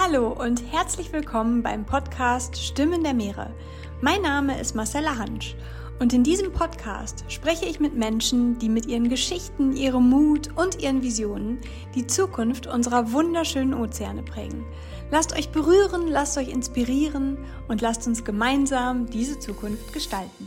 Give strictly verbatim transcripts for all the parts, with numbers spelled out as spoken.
Hallo und herzlich willkommen beim Podcast Stimmen der Meere. Mein Name ist Marcella Hansch und in diesem Podcast spreche ich mit Menschen, die mit ihren Geschichten, ihrem Mut und ihren Visionen die Zukunft unserer wunderschönen Ozeane prägen. Lasst euch berühren, lasst euch inspirieren und lasst uns gemeinsam diese Zukunft gestalten.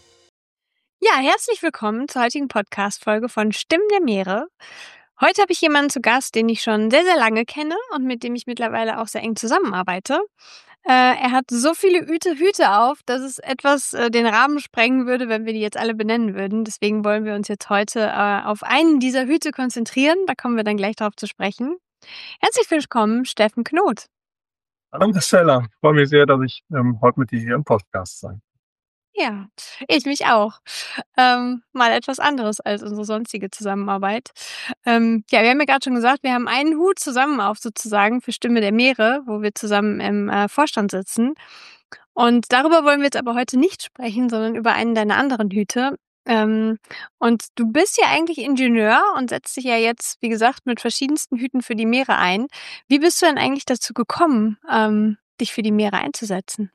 Ja, herzlich willkommen zur heutigen Podcast-Folge von Stimmen der Meere. Heute habe ich jemanden zu Gast, den ich schon sehr, sehr lange kenne und mit dem ich mittlerweile auch sehr eng zusammenarbeite. Äh, er hat so viele Hüte, Hüte auf, dass es etwas äh, den Rahmen sprengen würde, wenn wir die jetzt alle benennen würden. Deswegen wollen wir uns jetzt heute äh, auf einen dieser Hüte konzentrieren. Da kommen wir dann gleich drauf zu sprechen. Herzlich willkommen, Steffen Knoth. Hallo Marcella, ich freue mich sehr, dass ich ähm, heute mit dir hier im Podcast sein. Ja, ich mich auch. Ähm, mal etwas anderes als unsere sonstige Zusammenarbeit. Ähm, ja, wir haben ja gerade schon gesagt, wir haben einen Hut zusammen auf sozusagen für Stimme der Meere, wo wir zusammen im äh, Vorstand sitzen. Und darüber wollen wir jetzt aber heute nicht sprechen, sondern über einen deiner anderen Hüte. Ähm, und du bist ja eigentlich Ingenieur und setzt dich ja jetzt, wie gesagt, mit verschiedensten Hüten für die Meere ein. Wie bist du denn eigentlich dazu gekommen, ähm, dich für die Meere einzusetzen?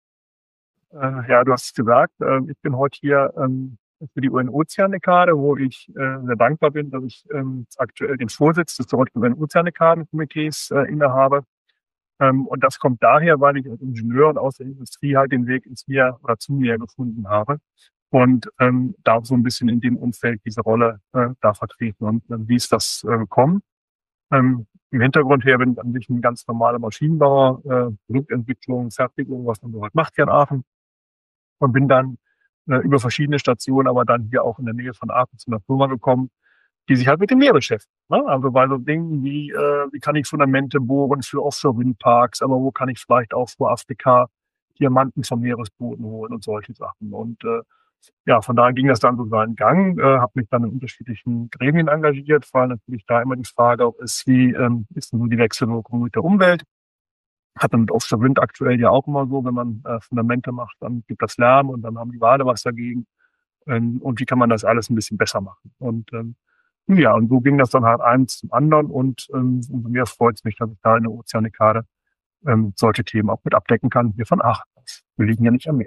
Äh, ja, du hast es gesagt, äh, ich bin heute hier ähm, für die U N-Ozeandekade, wo ich äh, sehr dankbar bin, dass ich ähm, aktuell den Vorsitz des deutschen U N-Ozeandekaden-Komitees äh, innehabe. Ähm, und das kommt daher, weil ich als Ingenieur und aus der Industrie halt den Weg ins Meer oder zum Meer gefunden habe und ähm, da so ein bisschen in dem Umfeld diese Rolle äh, da vertreten. Und äh, wie ist das äh, gekommen? Ähm, Im Hintergrund her bin ich an sich ein ganz normaler Maschinenbauer, äh, Produktentwicklung, Fertigung, was man so halt macht hier in Aachen. Und bin dann äh, über verschiedene Stationen, aber dann hier auch in der Nähe von Aachen zu einer Firma gekommen, die sich halt mit dem Meer beschäftigt. Ne? Also bei so Dingen wie, äh, wie kann ich Fundamente bohren für Offshore-Windparks, aber wo kann ich vielleicht auch vor Afrika Diamanten vom Meeresboden holen und solche Sachen. Und äh, ja, von daher ging das dann so seinen Gang, äh, habe mich dann in unterschiedlichen Gremien engagiert, vor allem natürlich da immer die Frage auch ist, wie ähm, ist denn so die Wechselwirkung mit der Umwelt? Hat man mit Offshore Wind aktuell ja auch immer so, wenn man äh, Fundamente macht, dann gibt das Lärm und dann haben die Wale was dagegen. Ähm, und wie kann man das alles ein bisschen besser machen? Und ähm, ja, und so ging das dann halt eins zum anderen und ähm, umso mehr freut es mich, dass ich da in der Ozeanekade ähm, solche Themen auch mit abdecken kann, hier von Aachen. Wir liegen ja nicht am Meer.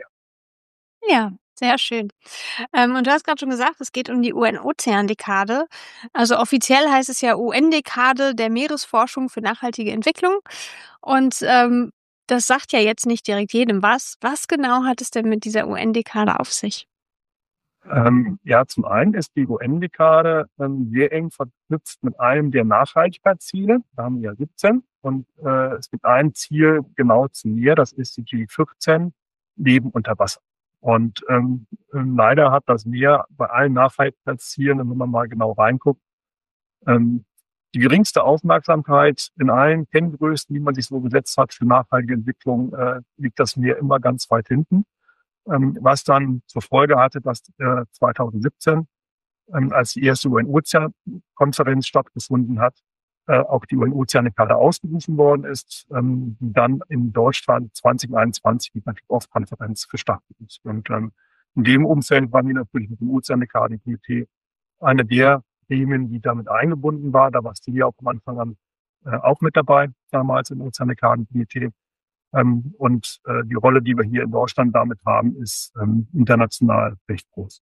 Ja, sehr schön. Ähm, und du hast gerade schon gesagt, es geht um die U N-Ozeandekade. Also offiziell heißt es ja U N-Dekade der Meeresforschung für nachhaltige Entwicklung. Und ähm, das sagt ja jetzt nicht direkt jedem was. Was genau hat es denn mit dieser U N-Dekade auf sich? Ähm, ja, zum einen ist die U N-Dekade ähm, sehr eng verknüpft mit einem der Nachhaltigkeitsziele. Da haben wir ja siebzehn. Und äh, es gibt ein Ziel genau zu mir, das ist die G vierzehn, Leben unter Wasser. Und ähm, leider hat das Meer bei allen Nachhaltigkeitszielen, wenn man mal genau reinguckt, ähm, die geringste Aufmerksamkeit in allen Kenngrößen, die man sich so gesetzt hat für nachhaltige Entwicklung, äh, liegt das Meer immer ganz weit hinten. Ähm, was dann zur Folge hatte, dass äh, zwanzig siebzehn, ähm, als die erste U N-Ozean-Konferenz stattgefunden hat, äh, auch die U N-Ozeandekade ausgerufen worden ist, ähm, dann in Deutschland zwanzig einundzwanzig die Kick-Off-Konferenz gestartet ist. Und ähm, in dem Umfeld waren wir natürlich mit dem Ozeandekaden-Komitee eine der Themen, die damit eingebunden war. Da warst du ja auch am Anfang an äh, auch mit dabei, damals im Ozeandekaden-Komitee. Ähm, und äh, die Rolle, die wir hier in Deutschland damit haben, ist ähm, international recht groß.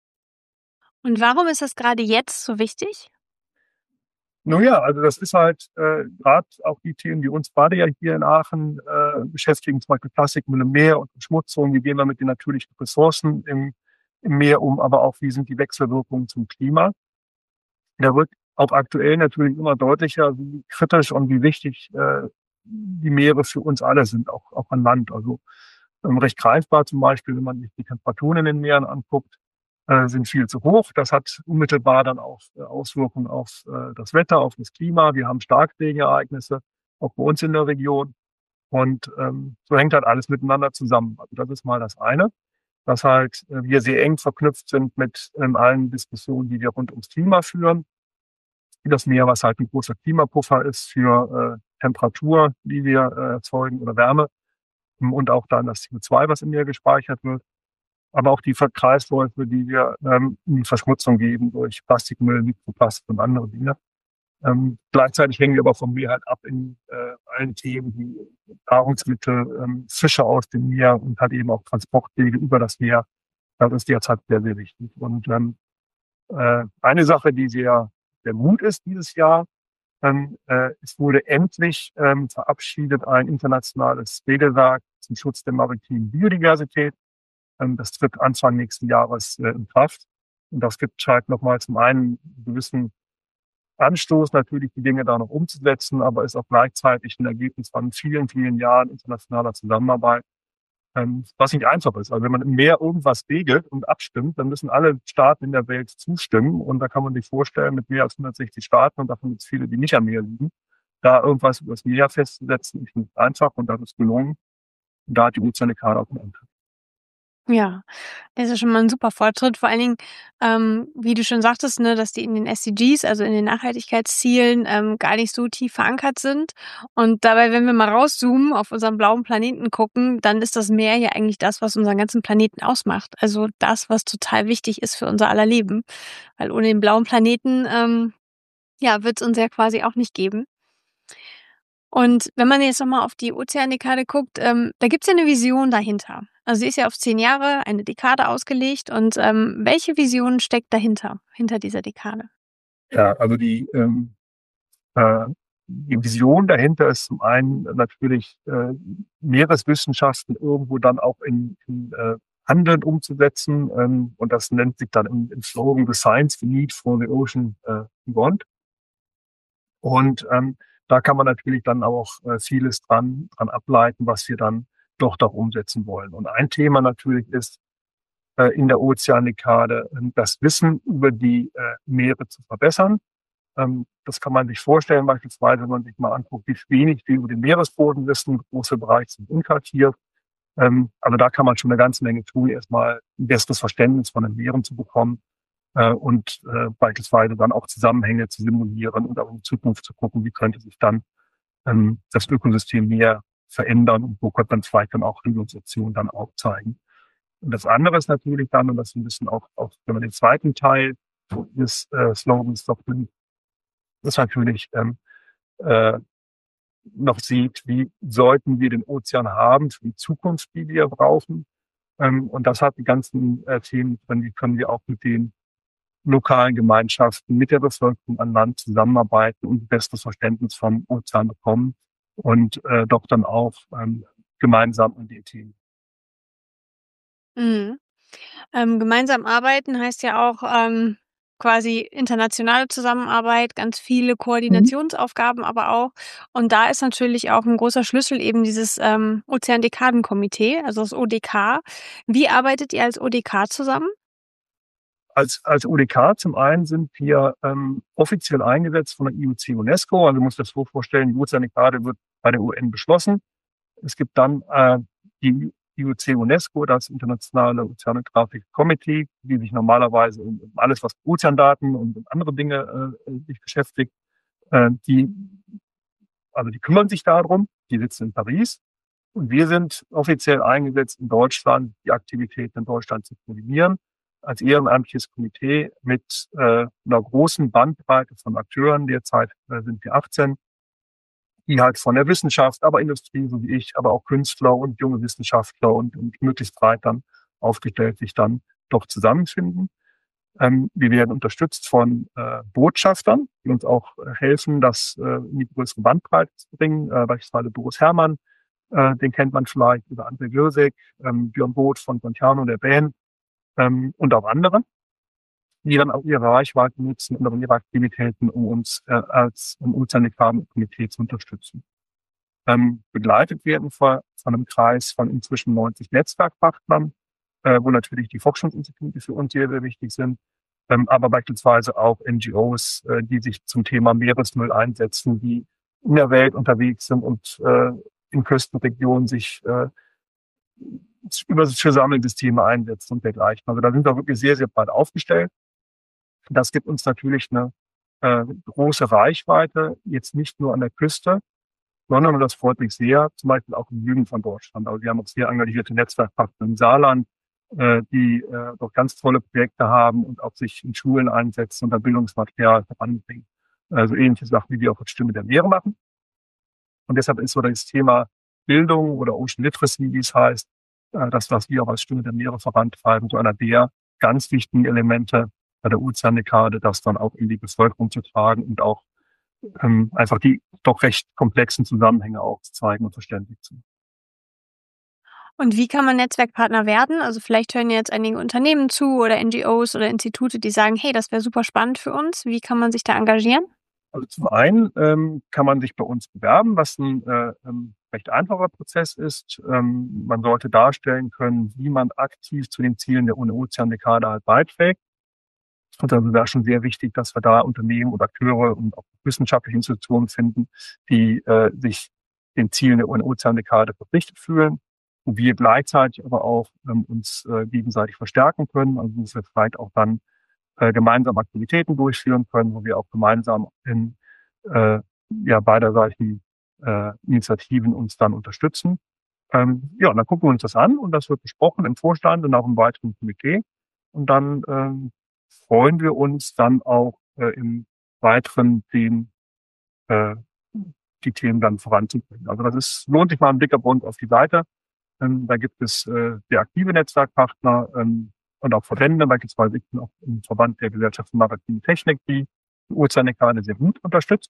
Und warum ist das gerade jetzt so wichtig? Nun ja, also das ist halt äh, gerade auch die Themen, die uns beide ja hier in Aachen äh, beschäftigen, zum Beispiel Plastikmüll im Meer und Verschmutzung, wie gehen wir mit den natürlichen Ressourcen im, im Meer um, aber auch wie sind die Wechselwirkungen zum Klima. Da wird auch aktuell natürlich immer deutlicher, wie kritisch und wie wichtig äh, die Meere für uns alle sind, auch, auch an Land. Also ähm, recht greifbar zum Beispiel, wenn man sich die Temperaturen in den Meeren anguckt, äh, sind viel zu hoch. Das hat unmittelbar dann auch äh, Auswirkungen auf äh, das Wetter, auf das Klima. Wir haben Starkregenereignisse, auch bei uns in der Region. Und ähm, so hängt halt alles miteinander zusammen. Also das ist mal das eine, dass halt äh, wir sehr eng verknüpft sind mit ähm, allen Diskussionen, die wir rund ums Klima führen. Das Meer, was halt ein großer Klimapuffer ist für äh, Temperatur, die wir äh, erzeugen oder Wärme und auch dann das C O zwei, was im Meer gespeichert wird. Aber auch die Kreisläufe, die wir ähm, in die Verschmutzung geben durch Plastikmüll, Mikroplastik und andere Dinge. Ähm, gleichzeitig hängen wir aber vom Meer halt ab in äh, allen Themen wie Nahrungsmittel, ähm, Fische aus dem Meer und halt eben auch Transportwege über das Meer. Das ist derzeit sehr, sehr wichtig. Und ähm, äh, eine Sache, die sehr, sehr gut ist dieses Jahr, ähm, äh, es wurde endlich ähm, verabschiedet ein internationales Regelwerk zum Schutz der maritimen Biodiversität. Ähm, das tritt Anfang nächsten Jahres äh, in Kraft. Und das gibt halt nochmal zum einen einen gewissen Anstoß, natürlich die Dinge da noch umzusetzen, aber ist auch gleichzeitig ein Ergebnis von vielen, vielen Jahren internationaler Zusammenarbeit, ähm, was nicht einfach ist. Also wenn man im Meer irgendwas regelt und abstimmt, dann müssen alle Staaten in der Welt zustimmen. Und da kann man sich vorstellen, mit mehr als hundertsechzig Staaten, und davon gibt es viele, die nicht am Meer liegen, da irgendwas über das Meer festzusetzen, ist nicht einfach, und das ist gelungen. Und da hat die Ozeanekade auch einen Anteil. Ja, das ist ja schon mal ein super Fortschritt. Vor allen Dingen, ähm, wie du schon sagtest, ne, dass die in den S D Gs, also in den Nachhaltigkeitszielen, ähm, gar nicht so tief verankert sind. Und dabei, wenn wir mal rauszoomen, auf unseren blauen Planeten gucken, dann ist das Meer ja eigentlich das, was unseren ganzen Planeten ausmacht. Also das, was total wichtig ist für unser aller Leben. Weil ohne den blauen Planeten, ähm, ja, wird es uns ja quasi auch nicht geben. Und wenn man jetzt noch mal auf die Ozeandekade guckt, ähm, da gibt's ja eine Vision dahinter. Also, sie ist ja auf zehn Jahre, eine Dekade ausgelegt und, ähm, welche Vision steckt dahinter, hinter dieser Dekade? Ja, also die, ähm, äh, die Vision dahinter ist zum einen natürlich äh, Meereswissenschaften irgendwo dann auch in, in äh, Handeln umzusetzen. Ähm, und das nennt sich dann im, im Slogan The Science We Need for the Ocean äh, Beyond. Und ähm, da kann man natürlich dann auch äh, vieles dran, dran ableiten, was wir dann doch doch umsetzen wollen. Und ein Thema natürlich ist, äh, in der Ozeandekade äh, das Wissen über die äh, Meere zu verbessern. Ähm, das kann man sich vorstellen, beispielsweise, wenn man sich mal anguckt, wie wenig wir über den Meeresboden wissen. Große Bereiche sind unkartiert. Ähm, also da kann man schon eine ganze Menge tun, erstmal ein besseres Verständnis von den Meeren zu bekommen äh, und äh, beispielsweise dann auch Zusammenhänge zu simulieren und auch in Zukunft zu gucken, wie könnte sich dann ähm, das Ökosystem mehr verändern und wo könnte man vielleicht dann auch Handlungsoptionen dann aufzeigen. Und das andere ist natürlich dann, und das ist ein bisschen auch, auch wenn man den zweiten Teil des äh, Slogans doch nimmt, ist natürlich ähm, äh, noch sieht, wie sollten wir den Ozean haben für die Zukunft, die wir brauchen. Ähm, und das hat die ganzen äh, Themen drin, wie können wir auch mit den lokalen Gemeinschaften, mit der Bevölkerung an Land zusammenarbeiten und ein besseres Verständnis vom Ozean bekommen und äh, doch dann auch ähm, gemeinsam an die Themen. Mhm. Ähm, gemeinsam arbeiten heißt ja auch, ähm, quasi internationale Zusammenarbeit, ganz viele Mhm. Koordinationsaufgaben aber auch. Und da ist natürlich auch ein großer Schlüssel eben dieses, ähm, Ozeandekadenkomitee, also das O D K. Wie arbeitet ihr als O D K zusammen? Als, als O D K zum einen sind wir ähm, offiziell eingesetzt von der I U C UNESCO. Also du musst dir das so vorstellen, die Ozeanekade wird bei der U N beschlossen. Es gibt dann äh, die I U C UNESCO, das Internationale Oceanographic Committee, die sich normalerweise um, um alles, was Ozeandaten und um andere Dinge äh, sich beschäftigt. Äh, die, also die kümmern sich darum. Die sitzen in Paris. Und wir sind offiziell eingesetzt in Deutschland, die Aktivitäten in Deutschland zu koordinieren, als ehrenamtliches Komitee mit äh, einer großen Bandbreite von Akteuren. Derzeit äh, sind wir achtzehn, die halt von der Wissenschaft, aber Industrie, so wie ich, aber auch Künstler und junge Wissenschaftler und, und möglichst breit dann aufgestellt sich dann doch zusammenfinden. Ähm, wir werden unterstützt von äh, Botschaftern, die uns auch äh, helfen, das äh, in die größere Bandbreite zu bringen, äh, beispielsweise Boris Herrmann, äh, den kennt man vielleicht über André Würsek, ähm, Björn Both von Pontiano, der Band, ähm, und auch andere, die dann auch ihre Reichweite nutzen und auch ihre Aktivitäten, um uns äh, als um Ozeanekaden-Komitee zu unterstützen. Ähm, begleitet werden von, von einem Kreis von inzwischen neunzig Netzwerkpartnern, äh, wo natürlich die Forschungsinstitute für uns sehr, sehr wichtig sind, ähm, aber beispielsweise auch N G Os, äh, die sich zum Thema Meeresmüll einsetzen, die in der Welt unterwegs sind und äh, in Küstenregionen sich äh, über für Sammelsysteme einsetzen und dergleichen. Also da sind wir wirklich sehr, sehr breit aufgestellt. Das gibt uns natürlich eine äh, große Reichweite, jetzt nicht nur an der Küste, sondern, und das freut mich sehr, zum Beispiel auch im Süden von Deutschland. Also wir haben auch sehr engagierte Netzwerkpartner im Saarland, äh, die äh, doch ganz tolle Projekte haben und auch sich in Schulen einsetzen und da Bildungsmaterial voranbringen. Also ähnliche Sachen, wie wir auch als Stimme der Meere machen. Und deshalb ist so das Thema Bildung oder Ocean Literacy, wie es heißt, äh, das, was wir auch als Stimme der Meere vorantreiben, so einer der ganz wichtigen Elemente bei der Ozeandekade, das dann auch in die Bevölkerung zu tragen und auch ähm, einfach die doch recht komplexen Zusammenhänge aufzuzeigen und verständlich zu machen. Und wie kann man Netzwerkpartner werden? Also vielleicht hören jetzt einige Unternehmen zu oder N G Os oder Institute, die sagen, hey, das wäre super spannend für uns. Wie kann man sich da engagieren? Also zum einen ähm, kann man sich bei uns bewerben, was ein äh, ähm, recht einfacher Prozess ist. Ähm, man sollte darstellen können, wie man aktiv zu den Zielen der UNO-Ozeandekade halt beiträgt. Und dann wäre schon sehr wichtig, dass wir da Unternehmen und Akteure und auch wissenschaftliche Institutionen finden, die äh, sich den Zielen der UNO-Ozeandekade verpflichtet fühlen, wo wir gleichzeitig aber auch ähm, uns äh, gegenseitig verstärken können, also dass wir vielleicht auch dann äh, gemeinsam Aktivitäten durchführen können, wo wir auch gemeinsam in äh, ja, beiderseitigen äh, Initiativen uns dann unterstützen. Ähm, ja, und dann gucken wir uns das an und das wird besprochen im Vorstand und auch im weiteren Komitee. Und dann ähm, freuen wir uns dann auch äh, im Weiteren den, äh, die Themen dann voranzubringen. Also das ist, lohnt sich mal ein Blick bei uns auf die Seite. Ähm, da gibt es äh, sehr aktive Netzwerkpartner ähm, und auch Verbände, beispielsweise ich bin auch im Verband der Gesellschaft für maritime Technik, die die Ozeandekade sehr gut unterstützt.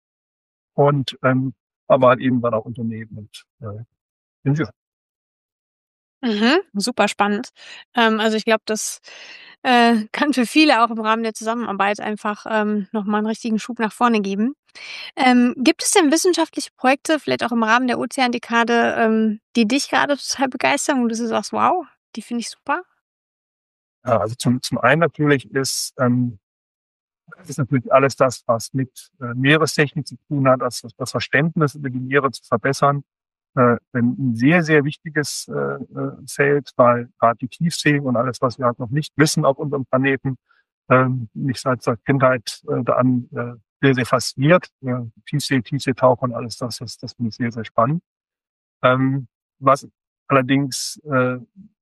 Und ähm, aber halt eben dann auch Unternehmen und äh, Ingenieure. Mhm, super spannend. Ähm, also ich glaube, das äh, kann für viele auch im Rahmen der Zusammenarbeit einfach ähm, nochmal einen richtigen Schub nach vorne geben. Ähm, gibt es denn wissenschaftliche Projekte, vielleicht auch im Rahmen der Ozeandekade, ähm, die dich gerade total begeistern, wo du so sagst, wow, die finde ich super? Ja, also zum, zum einen natürlich ist, ähm, ist natürlich alles das, was mit äh, Meerestechnik zu tun hat, das, das Verständnis über die Meere zu verbessern. Äh, ein sehr, sehr wichtiges äh, äh, Feld, weil gerade die Tiefsee und alles, was wir halt noch nicht wissen auf unserem Planeten, ähm, mich seit seit Kindheit äh, da an äh, sehr, sehr fasziniert. Äh, Tiefsee, Tiefseetauch und alles das, das, das finde ich sehr, sehr spannend. Ähm, was allerdings äh,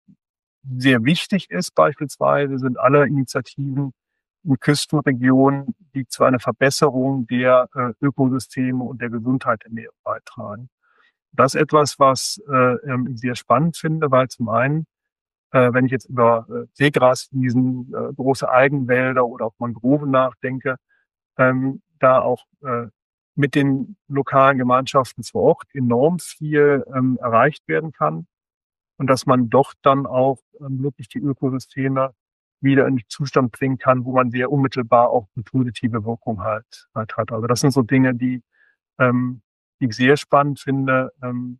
sehr wichtig ist beispielsweise, sind alle Initiativen in Küstenregionen, die zu einer Verbesserung der äh, Ökosysteme und der Gesundheit der Meere beitragen. Das ist etwas, was äh, ich sehr spannend finde, weil zum einen, äh, wenn ich jetzt über äh, Seegraswiesen, äh, große Algenwälder oder auch Mangroven nachdenke, ähm, da auch äh, mit den lokalen Gemeinschaften vor Ort enorm viel ähm, erreicht werden kann und dass man doch dann auch ähm, wirklich die Ökosysteme wieder in den Zustand bringen kann, wo man sehr unmittelbar auch eine positive Wirkung halt, halt hat. Also das sind so Dinge, die, ähm, die ich sehr spannend finde, ähm,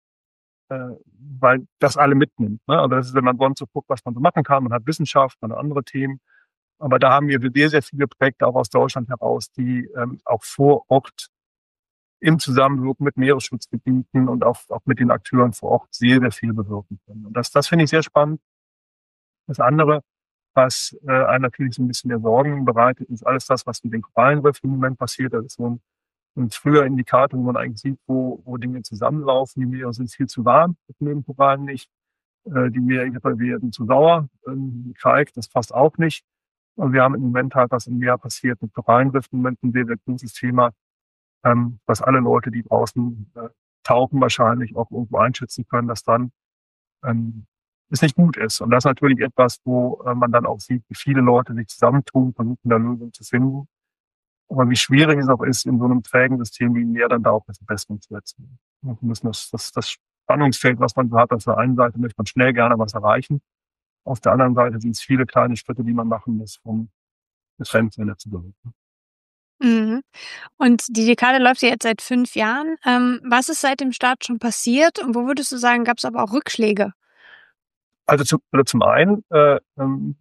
äh, weil das alle mitnimmt. Ne? Also das ist, wenn man sonst so guckt, was man so machen kann, man hat Wissenschaft, man hat andere Themen. Aber da haben wir sehr, sehr viele Projekte auch aus Deutschland heraus, die ähm, auch vor Ort im Zusammenwirken mit Meeresschutzgebieten und auch, auch mit den Akteuren vor Ort sehr, sehr viel bewirken können. Und das, das finde ich sehr spannend. Das andere, was äh, einem natürlich so ein bisschen mehr Sorgen bereitet, ist alles das, was mit den Korallenriffen im Moment passiert. Das ist so ein, ein früher Indikator, wo man eigentlich sieht, wo, wo Dinge zusammenlaufen. Die Meere sind viel zu warm, das mögen Korallen nicht. Äh, die Meere werden zu sauer. Ähm, Kalk, das passt auch nicht. Und wir haben im Moment halt, was im Meer passiert mit Korallenriffen, im Moment ein sehr, sehr großes Thema, ähm, was alle Leute, die draußen äh, tauchen, wahrscheinlich auch irgendwo einschätzen können, dass dann ähm, es nicht gut ist. Und das ist natürlich etwas, wo äh, man dann auch sieht, wie viele Leute sich zusammentun, versuchen, da Lösungen zu finden. Aber wie schwierig es auch ist, in so einem trägen System wie Meer dann da auch eine Verbesserung zu erzielen. Wir müssen das, das, das Spannungsfeld, was man so hat, auf der einen Seite möchte man schnell gerne was erreichen. Auf der anderen Seite sind es viele kleine Schritte, die man machen muss, um das Trendwende zu bewirken. Mhm. Und die Dekade läuft ja jetzt seit fünf Jahren. Ähm, was ist seit dem Start schon passiert und wo würdest du sagen, gab es aber auch Rückschläge? Also, zu, also zum einen äh, ähm,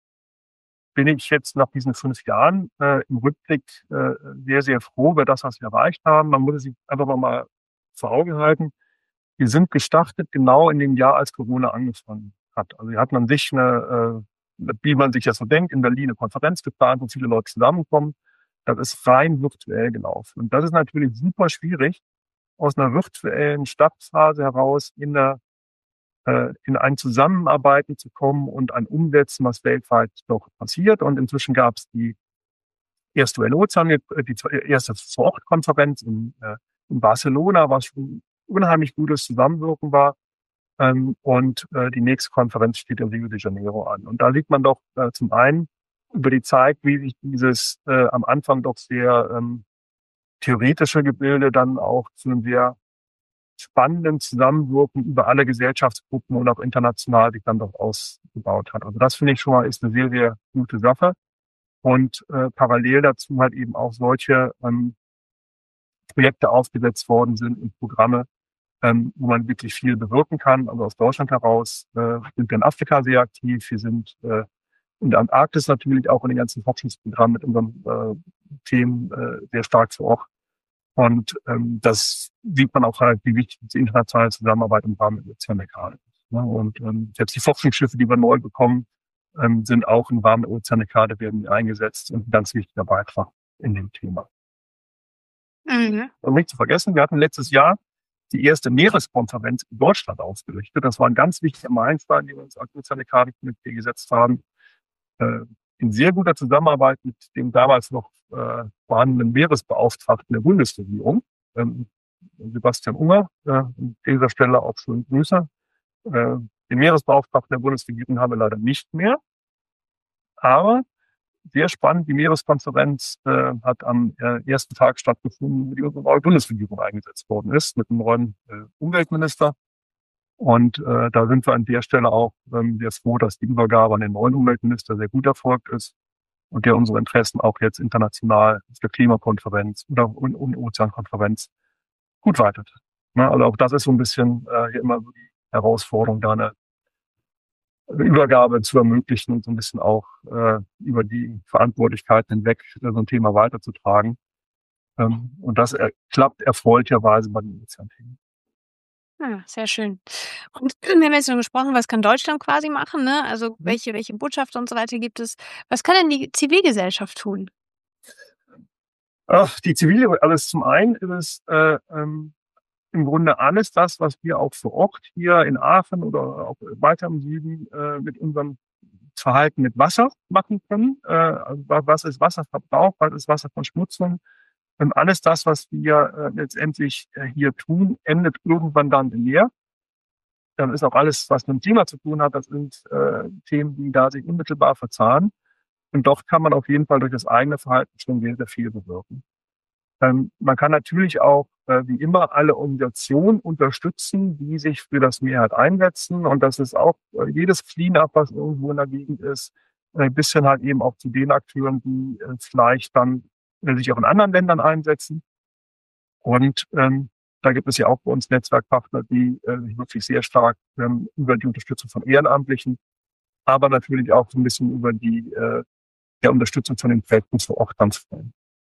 bin ich jetzt nach diesen fünf Jahren äh, im Rückblick äh, sehr, sehr froh über das, was wir erreicht haben. Man muss es sich einfach mal, mal vor Augen halten. Wir sind gestartet genau in dem Jahr, als Corona angefangen hat. Also wir hatten an sich eine, äh, wie man sich das so denkt, in Berlin eine Konferenz geplant, wo viele Leute zusammenkommen. Das ist rein virtuell gelaufen. Und das ist natürlich super schwierig, aus einer virtuellen Startphase heraus in der äh, in ein Zusammenarbeiten zu kommen und ein Umsetzen, was weltweit doch passiert. Und inzwischen gab es die erste U N-Ozean, die erste Vor-Ort-Konferenz in, äh, in Barcelona, was schon unheimlich gutes Zusammenwirken war. Ähm, und äh, die nächste Konferenz steht in Rio de Janeiro an. Und da sieht man doch äh, zum einen über die Zeit, wie sich dieses äh, am Anfang doch sehr ähm, theoretische Gebilde dann auch zu einem sehr spannenden Zusammenwirken über alle Gesellschaftsgruppen und auch international sich dann doch ausgebaut hat. Also das finde ich schon mal ist eine sehr, sehr gute Sache. Und äh, parallel dazu halt eben auch solche ähm, Projekte aufgesetzt worden sind und Programme, ähm, wo man wirklich viel bewirken kann. Also aus Deutschland heraus äh, sind wir in Afrika sehr aktiv. Wir sind äh, in der Antarktis natürlich auch in den ganzen Forschungsprogrammen mit unseren äh, Themen äh, sehr stark vor Ort. Und ähm, das sieht man auch halt, wie wichtig die internationale Zusammenarbeit im Rahmen der Ozeanekade ist. Ne? Und ähm, selbst die Forschungsschiffe, die wir neu bekommen, ähm, sind auch im Rahmen der Ozeanekade werden eingesetzt und ein ganz wichtiger Beitrag in dem Thema. Mhm. Und nicht zu vergessen, wir hatten letztes Jahr die erste Meereskonferenz in Deutschland ausgerichtet. Das war ein ganz wichtiger Meilenstein, den wir uns als Ozeanekade-Komitee gesetzt haben. Äh, in sehr guter Zusammenarbeit mit dem damals noch äh, vorhandenen Meeresbeauftragten der Bundesregierung, ähm, Sebastian Unger. Äh, an dieser Stelle auch schöne Grüße. Äh, den Meeresbeauftragten der Bundesregierung haben wir leider nicht mehr. Aber sehr spannend, die Meereskonferenz äh, hat am äh, ersten Tag stattgefunden, die unsere neue Bundesregierung eingesetzt worden ist, mit einem neuen äh, Umweltminister. Und äh, da sind wir an der Stelle auch ähm, sehr froh, dass die Übergabe an den neuen Umweltminister sehr gut erfolgt ist und der unsere Interessen auch jetzt international auf der Klimakonferenz oder und, und Ozeankonferenz gut weitet. Ne? Also auch das ist so ein bisschen äh, hier immer so die Herausforderung, da eine Übergabe zu ermöglichen und so ein bisschen auch äh, über die Verantwortlichkeiten hinweg äh, so ein Thema weiterzutragen. Ähm, und das äh, klappt erfreulicherweise bei den Ozeanthemen. Ah, sehr schön. Und wir haben jetzt schon gesprochen, was kann Deutschland quasi machen, ne? Also Mhm. welche, welche Botschafter und so weiter gibt es? Was kann denn die Zivilgesellschaft tun? Ach, die zivile, alles zum einen ist es äh, ähm, im Grunde alles das, was wir auch vor Ort hier in Aachen oder auch weiter im Süden äh, mit unserem Verhalten mit Wasser machen können. Äh, also was ist Wasserverbrauch, was ist Wasserverschmutzung? Und alles das, was wir äh, letztendlich äh, hier tun, endet irgendwann dann im Meer. Dann ist auch alles, was mit dem Klima zu tun hat, das sind äh, Themen, die da sich unmittelbar verzahnen. Und doch kann man auf jeden Fall durch das eigene Verhalten schon sehr, sehr viel bewirken. Ähm, man kann natürlich auch, äh, wie immer, alle Organisationen unterstützen, die sich für das Meer halt einsetzen. Und das ist auch äh, jedes Cleanup, was irgendwo in der Gegend ist, ein bisschen halt eben auch zu den Akteuren, die äh, vielleicht dann äh, sich auch in anderen Ländern einsetzen. Und ähm, da gibt es ja auch bei uns Netzwerkpartner, die äh, sich wirklich sehr stark ähm, über die Unterstützung von Ehrenamtlichen, aber natürlich auch so ein bisschen über die äh, der Unterstützung von den Projekten vor Ort dann freuen.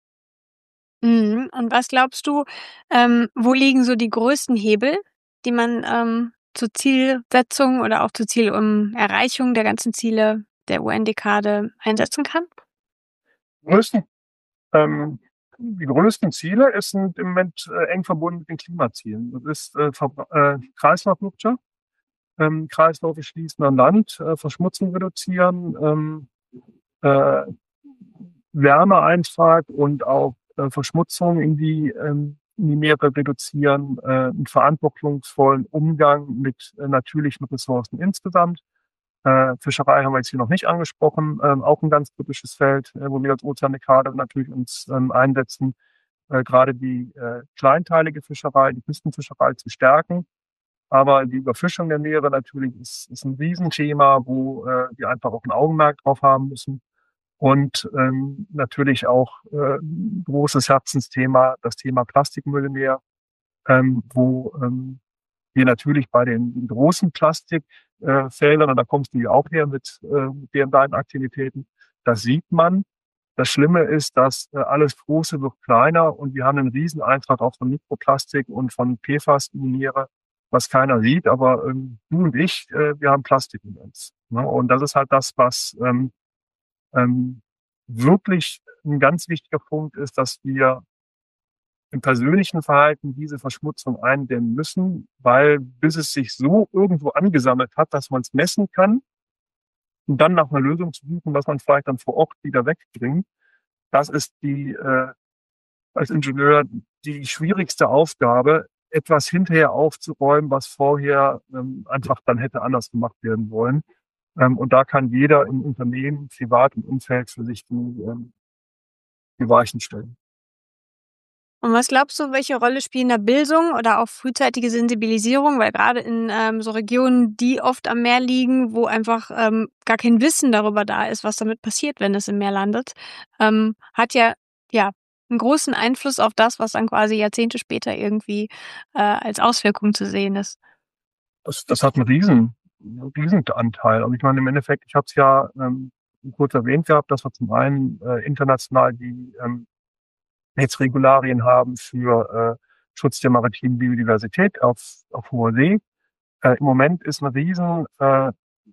Mhm. Und was glaubst du, ähm, wo liegen so die größten Hebel, die man ähm, zur Zielsetzung oder auch zur Zielerreichung der ganzen Ziele der U N-Dekade einsetzen kann? Die größten, ähm, die größten Ziele ist, sind im Moment äh, eng verbunden mit den Klimazielen. Das ist äh, Verbra- äh, Kreislaufwirtschaft, ähm, Kreisläufe schließen an Land, äh, Verschmutzung reduzieren, ähm, äh, Wärmeeintrag und auch äh, Verschmutzung in die, ähm, in die Meere reduzieren, äh, einen verantwortungsvollen Umgang mit äh, natürlichen Ressourcen insgesamt. Äh, Fischerei haben wir jetzt hier noch nicht angesprochen, ähm, auch ein ganz kritisches Feld, äh, wo wir als Ozeanekade natürlich uns ähm, einsetzen, äh, gerade die äh, kleinteilige Fischerei, die Küstenfischerei zu stärken. Aber die Überfischung der Meere natürlich ist, ist ein Riesenthema, wo äh, wir einfach auch ein Augenmerk drauf haben müssen. Und ähm, natürlich auch äh, ein großes Herzensthema, das Thema Plastikmüll im Meer, ähm, wo ähm, wir natürlich bei den großen Plastikfeldern, und da kommst du ja auch her mit, äh, mit deren deinen Aktivitäten, das sieht man. Das Schlimme ist, dass äh, alles Große wird kleiner und wir haben einen riesen Eintrag auch von Mikroplastik und von P F A S in die Meere, was keiner sieht, aber ähm, du und ich, äh, wir haben Plastik in uns. Ne? Und das ist halt das, was ähm, ähm, wirklich ein ganz wichtiger Punkt ist, dass wir im persönlichen Verhalten diese Verschmutzung eindämmen müssen, weil bis es sich so irgendwo angesammelt hat, dass man es messen kann und dann nach einer Lösung zu suchen, was man vielleicht dann vor Ort wieder wegbringt, das ist die äh, als Ingenieur die schwierigste Aufgabe, etwas hinterher aufzuräumen, was vorher ähm, einfach dann hätte anders gemacht werden wollen. Ähm, und da kann jeder im Unternehmen, privat im Umfeld für sich die, ähm, die Weichen stellen. Und was glaubst du, welche Rolle spielen da Bildung oder auch frühzeitige Sensibilisierung? Weil gerade in ähm, so Regionen, die oft am Meer liegen, wo einfach ähm, gar kein Wissen darüber da ist, was damit passiert, wenn es im Meer landet, ähm, hat ja, ja einen großen Einfluss auf das, was dann quasi Jahrzehnte später irgendwie äh, als Auswirkung zu sehen ist. Das, das hat einen riesen, einen riesen Anteil. Und ich meine, im Endeffekt, ich habe es ja ähm, kurz erwähnt gehabt, dass wir zum einen äh, international die ähm, Rechtsregularien haben für äh, Schutz der maritimen Biodiversität auf, auf hoher See. Äh, Im Moment ist ein riesen, äh,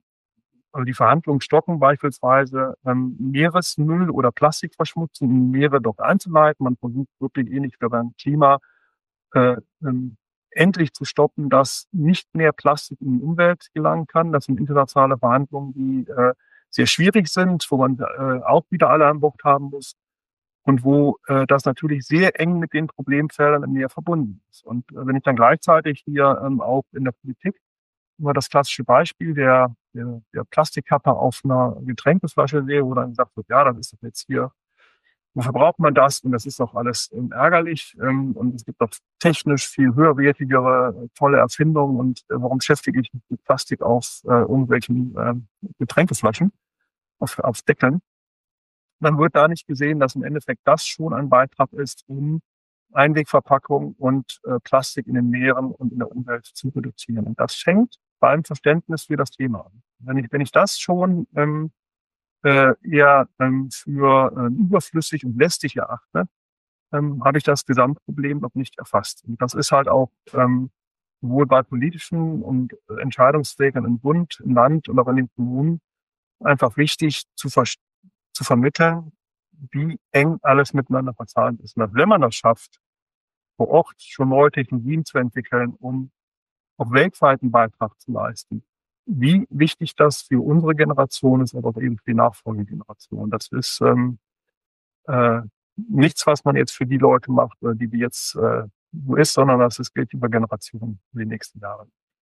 also die Verhandlungen stocken beispielsweise ähm, Meeresmüll oder Plastikverschmutzung in Meere doch einzuleiten. Man versucht wirklich ähnlich wie beim Klima äh, ähm, endlich zu stoppen, dass nicht mehr Plastik in die Umwelt gelangen kann. Das sind internationale Verhandlungen, die äh, sehr schwierig sind, wo man äh, auch wieder alle an Bord haben muss und wo äh, das natürlich sehr eng mit den Problemfeldern im Meer verbunden ist. Und äh, wenn ich dann gleichzeitig hier ähm, auch in der Politik immer das klassische Beispiel der, der, der Plastikkappe auf einer Getränkeflasche sehe, wo dann gesagt wird, ja, das ist doch jetzt hier, wofür braucht man das? Und das ist doch alles ähm, ärgerlich. Ähm, und es gibt doch technisch viel höherwertigere, äh, tolle Erfindungen. Und äh, warum beschäftige ich mich mit Plastik auf äh, irgendwelchen äh, Getränkeflaschen, auf, auf Deckeln? Dann wird da nicht gesehen, dass im Endeffekt das schon ein Beitrag ist, um Einwegverpackung und äh, Plastik in den Meeren und in der Umwelt zu reduzieren. Und das fängt beim Verständnis für das Thema an. Wenn ich, wenn ich das schon ähm, äh, eher ähm, für äh, überflüssig und lästig erachte, ähm, habe ich das Gesamtproblem noch nicht erfasst. Und das ist halt auch ähm, sowohl bei politischen und äh, Entscheidungsträgern im Bund, im Land und auch in den Kommunen einfach wichtig zu, ver zu vermitteln, wie eng alles miteinander verzahnt ist. Und wenn man das schafft, vor Ort schon neue Technologien zu entwickeln, um auch weltweit einen Beitrag zu leisten, wie wichtig das für unsere Generation ist, aber auch eben für die nachfolgende Generation. Das ist ähm, äh, nichts, was man jetzt für die Leute macht, die die jetzt äh, so ist, sondern das ist, gilt über Generationen für die nächsten Jahre.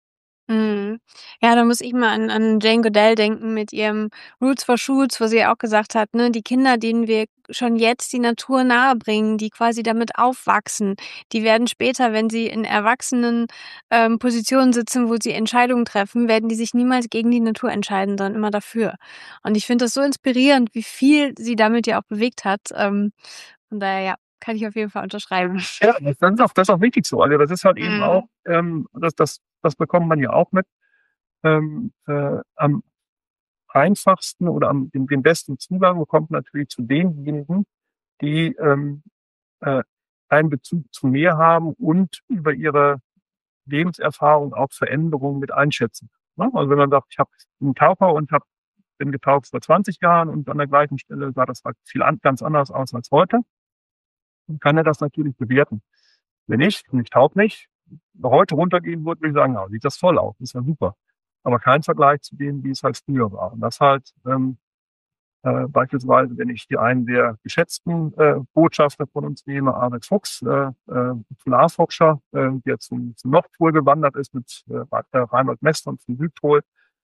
Mhm. Ja, da muss ich mal an an Jane Goodall denken mit ihrem „Roots for Shoots", wo sie ja auch gesagt hat, ne, die Kinder, denen wir schon jetzt die Natur nahebringen, die quasi damit aufwachsen, die werden später, wenn sie in erwachsenen, ähm, Positionen sitzen, wo sie Entscheidungen treffen, werden die sich niemals gegen die Natur entscheiden, sondern immer dafür. Und ich finde das so inspirierend, wie viel sie damit ja auch bewegt hat. Ähm, von daher, ja, kann ich auf jeden Fall unterschreiben. Ja, das ist auch, das ist auch wichtig so. Also das ist halt eben auch, Mhm. ähm, das, das, das bekommt man ja auch mit. Ähm, äh, am einfachsten oder am den, den besten Zugang bekommt man natürlich zu denjenigen, die ähm, äh, einen Bezug zu Meer haben und über ihre Lebenserfahrung auch Veränderungen mit einschätzen. Ne? Also wenn man sagt, ich habe einen Taucher und hab, bin getaucht vor zwanzig Jahren und an der gleichen Stelle sah das halt viel an, ganz anders aus als heute, dann kann er das natürlich bewerten. Wenn ich, und ich tauche nicht, heute runtergehen würde, würde ich sagen, ja, sieht das toll aus, ist ja super. Aber kein Vergleich zu dem, wie es halt früher war. Und das halt ähm, äh, beispielsweise, wenn ich die einen der geschätzten äh, Botschafter von uns nehme, Arvid Fuchs, äh, äh, Polarforscher, äh, der zum, zum Nordpol gewandert ist mit äh, Reinhold Messner vom Südpol,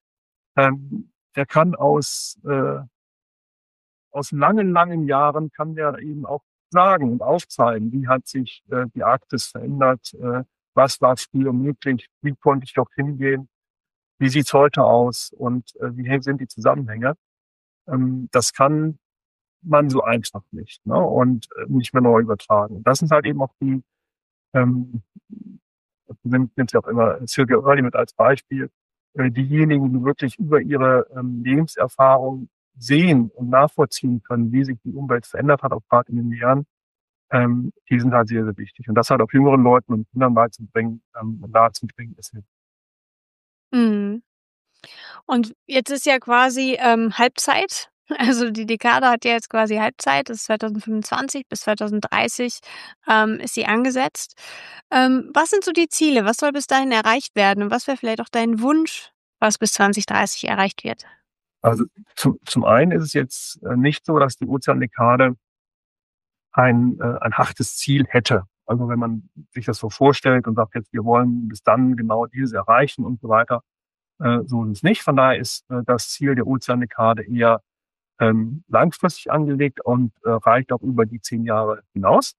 ähm, der kann aus äh, aus langen, langen Jahren kann der eben auch sagen und aufzeigen, wie hat sich äh, die Arktis verändert, äh, was war früher möglich, wie konnte ich dort hingehen, wie sieht's heute aus und äh, wie sind die Zusammenhänge. Ähm, das kann man so einfach nicht, ne? Und äh, nicht mehr neu übertragen. Das sind halt eben auch die, ähm, nimmt nimmt ja auch immer Sylvia Early mit als Beispiel, äh, diejenigen, die wirklich über ihre ähm, Lebenserfahrung sehen und nachvollziehen können, wie sich die Umwelt verändert hat, auch gerade in den Jahren, ähm, die sind halt sehr, sehr wichtig. Und das halt auch jüngeren Leuten und Kindern beizubringen, ähm, und nahezubringen, ist hilfreich. Mhm. Und jetzt ist ja quasi, ähm, Halbzeit. Also, die Dekade hat ja jetzt quasi Halbzeit. Das ist zwanzig fünfundzwanzig bis zwanzig dreißig, ähm, ist sie angesetzt. Ähm, was sind so die Ziele? Was soll bis dahin erreicht werden? Und was wäre vielleicht auch dein Wunsch, was bis zwanzig dreißig erreicht wird? Also zum, zum einen ist es jetzt äh, nicht so, dass die Ozeandekade ein, äh, ein hartes Ziel hätte. Also wenn man sich das so vorstellt und sagt jetzt, wir wollen bis dann genau dieses erreichen und so weiter, äh, so ist es nicht. Von daher ist äh, das Ziel der Ozeandekade eher ähm, langfristig angelegt und äh, reicht auch über die zehn Jahre hinaus.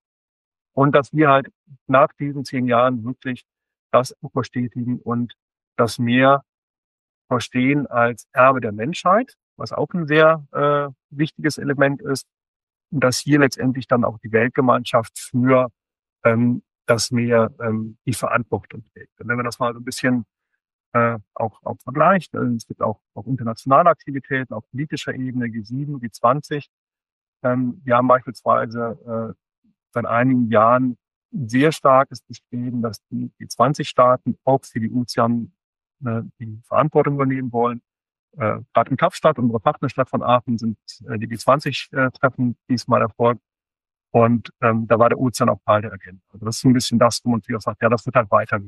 Und dass wir halt nach diesen zehn Jahren wirklich das verstetigen und das Meer verstehen als Erbe der Menschheit, was auch ein sehr äh, wichtiges Element ist. Und dass hier letztendlich dann auch die Weltgemeinschaft für ähm, das Meer ähm, die Verantwortung trägt. Und wenn man das mal so ein bisschen äh, auch, auch vergleicht, äh, es gibt auch, auch internationale Aktivitäten auf politischer Ebene, G sieben, G zwanzig. Ähm, wir haben beispielsweise äh, seit einigen Jahren ein sehr starkes Bestreben, dass die G zwanzig Staaten auch für die Ozean äh, die Verantwortung übernehmen wollen. Äh, Gerade in Kapstadt, unsere Partnerstadt von Aachen, sind äh, die G zwanzig-Treffen diesmal erfolgt. Und ähm, da war der Ozean auch Teil der Agenda. Also das ist ein bisschen das, wo man sich auch sagt, ja, das wird halt weitergehen.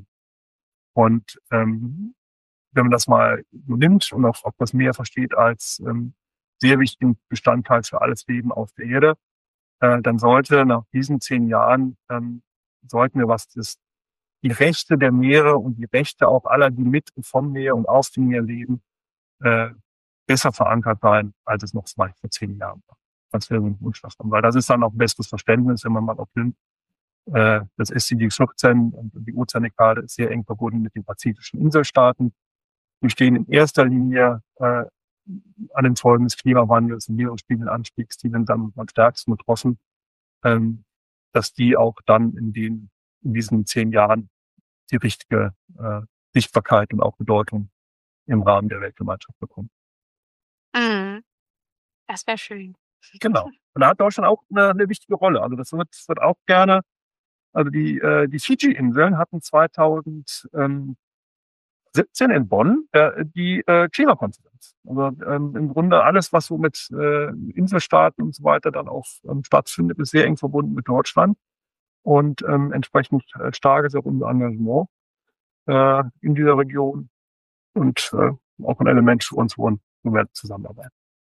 Und ähm, wenn man das mal so nimmt und auch, auch das Meer versteht als ähm, sehr wichtigen Bestandteil für alles Leben auf der Erde, äh, dann sollte nach diesen zehn Jahren, ähm, sollten wir, was das, die Rechte der Meere und die Rechte auch aller, die mit vom Meer und auf dem Meer leben, äh, besser verankert sein, als es noch mal vor zehn Jahren war. Das wäre so ein Wunsch davon, weil das ist dann auch ein besseres Verständnis, wenn man mal auch nimmt. Äh, das S C G vierzehn und die Ozeandekade ist sehr eng verbunden mit den pazifischen Inselstaaten. Die stehen in erster Linie äh, an den Folgen des Klimawandels und Meeresspiegelanstiegs, die sind dann am stärksten betroffen, ähm, dass die auch dann in den in diesen zehn Jahren die richtige äh, Sichtbarkeit und auch Bedeutung im Rahmen der Weltgemeinschaft bekommen. Mhm. Das wäre schön. Genau. Und da hat Deutschland auch eine, eine wichtige Rolle. Also das wird, wird auch gerne, also die, äh, die Fidschi-Inseln hatten zweitausendsiebzehn in Bonn äh, die äh, Klimakonferenz. Also ähm, im Grunde alles, was so mit äh, Inselstaaten und so weiter dann auch ähm, stattfindet, ist sehr eng verbunden mit Deutschland. Und ähm, entsprechend äh, stark ist auch unser Engagement äh, in dieser Region und äh, auch ein Element für uns, wo wir zusammenarbeiten.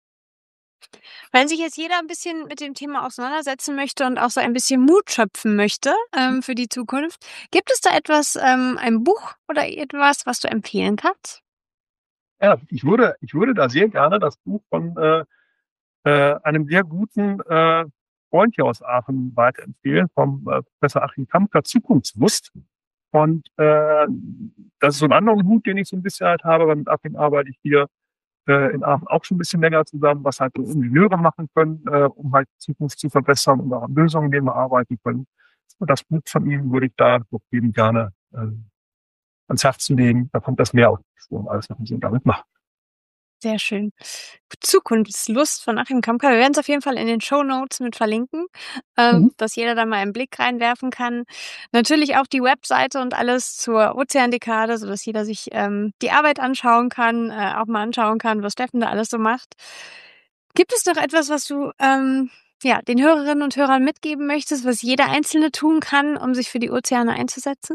Wenn sich jetzt jeder ein bisschen mit dem Thema auseinandersetzen möchte und auch so ein bisschen Mut schöpfen möchte ähm, für die Zukunft, gibt es da etwas, ähm, ein Buch oder etwas, was du empfehlen kannst? Ja, ich würde, ich würde da sehr gerne das Buch von äh, äh, einem sehr guten äh, Freund hier aus Aachen weiterempfehlen, vom äh, Professor Achim Kampka, Zukunftslust. Und äh, das ist so ein anderer Hut, den ich so ein bisschen halt habe, weil mit Achim arbeite ich hier äh, in Aachen auch schon ein bisschen länger zusammen, was halt so Ingenieure machen können, äh, um halt die Zukunft zu verbessern und auch an Lösungen, mit denen wir arbeiten können. Und das Buch von ihm würde ich da doch jedem gerne äh, ans Herz legen. Da kommt das mehr auf die Spur und alles, was wir so damit machen. Sehr schön. Zukunftslust von Achim Kampka. Wir werden es auf jeden Fall in den Shownotes mit verlinken, ähm, Mhm. dass jeder da mal einen Blick reinwerfen kann. Natürlich auch die Webseite und alles zur Ozeandekade, sodass jeder sich ähm, die Arbeit anschauen kann, äh, auch mal anschauen kann, was Steffen da alles so macht. Gibt es noch etwas, was du ähm, ja, den Hörerinnen und Hörern mitgeben möchtest, was jeder Einzelne tun kann, um sich für die Ozeane einzusetzen?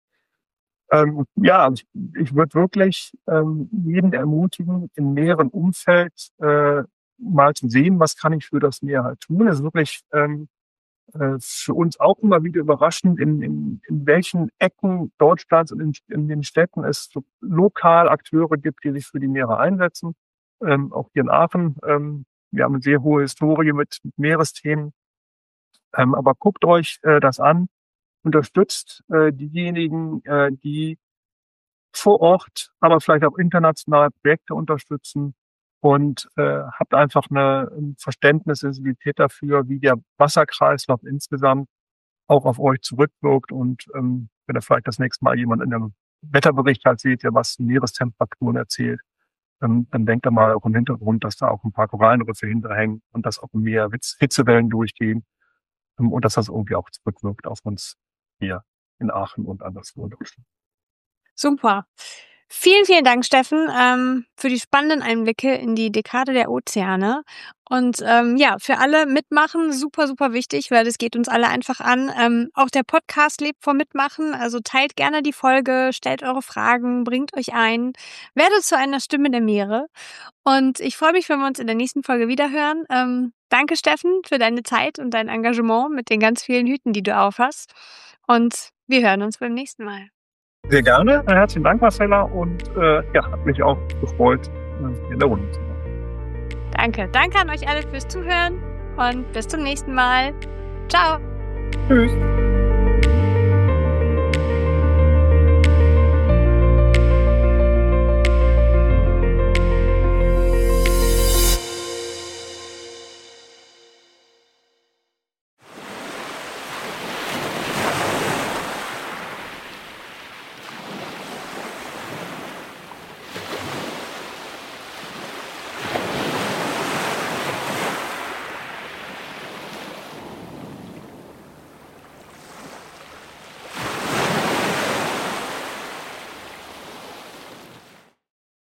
Ähm, ja, ich, ich würde wirklich ähm, jeden ermutigen, im näheren Umfeld äh, mal zu sehen, was kann ich für das Meer halt tun. Es ist wirklich ähm, äh, für uns auch immer wieder überraschend, in, in, in welchen Ecken Deutschlands und in, in den Städten es so lokal Akteure gibt, die sich für die Meere einsetzen. Ähm, auch hier in Aachen. Ähm, wir haben eine sehr hohe Historie mit, mit Meeresthemen. Ähm, aber guckt euch äh, das an, unterstützt äh, diejenigen, äh, die vor Ort, aber vielleicht auch international Projekte unterstützen und äh, habt einfach eine, ein Verständnis, Sensibilität dafür, wie der Wasserkreislauf insgesamt auch auf euch zurückwirkt. Und ähm, wenn ihr vielleicht das nächste Mal jemand in einem Wetterbericht halt seht, der was Meerestemperaturen erzählt, ähm, dann denkt ihr mal auch im Hintergrund, dass da auch ein paar Korallenriffe hinterhängen und dass auch mehr Hitzewellen durchgehen ähm, und dass das irgendwie auch zurückwirkt auf uns hier in Aachen und anderswo in Deutschland. Super. Vielen, vielen Dank, Steffen, ähm, für die spannenden Einblicke in die Dekade der Ozeane. Und ähm, ja, für alle mitmachen, super, super wichtig, weil das geht uns alle einfach an. Ähm, auch der Podcast lebt vom Mitmachen, also teilt gerne die Folge, stellt eure Fragen, bringt euch ein, werdet zu einer Stimme der Meere. Und ich freue mich, wenn wir uns in der nächsten Folge wiederhören. Ähm, danke, Steffen, für deine Zeit und dein Engagement mit den ganz vielen Hüten, die du aufhast. Und wir hören uns beim nächsten Mal. Sehr gerne. Herzlichen Dank, Marcella. Und äh, ja, hat mich auch gefreut, in der Runde zu sein. Danke. Danke an euch alle fürs Zuhören und bis zum nächsten Mal. Ciao. Tschüss.